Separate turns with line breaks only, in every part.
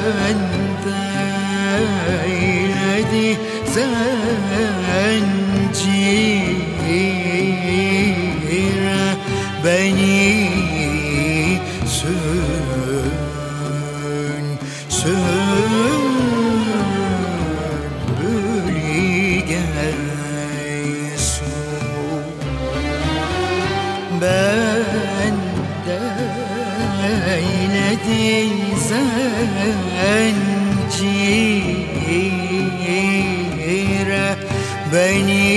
eyledi zincire beni bülbül gelsin. Ben de eyledi zincire beni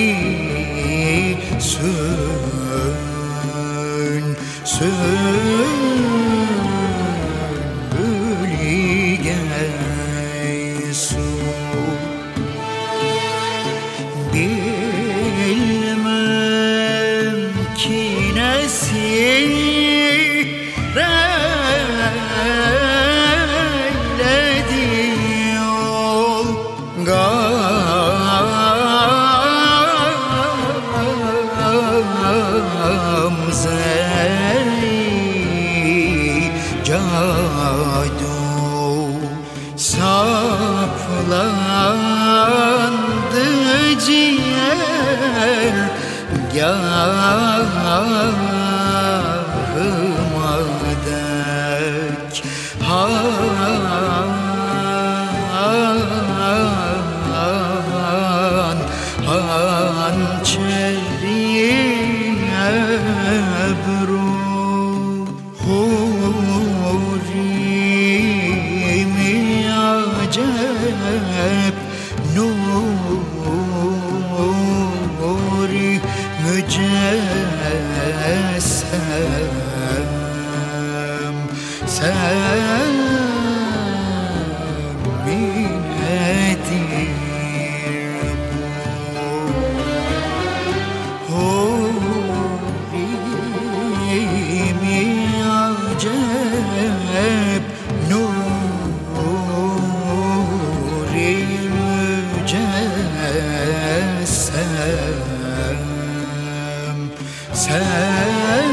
bülbül gelsin. Bilmem ki nesireledi yol gamzeli cadu saplandı ciğer gâhıma dek hançeri ebru hurimi acep nuri mücessem minnetir bu hurimi acep nuri mücessem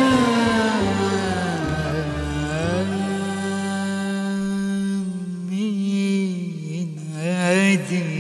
min edir.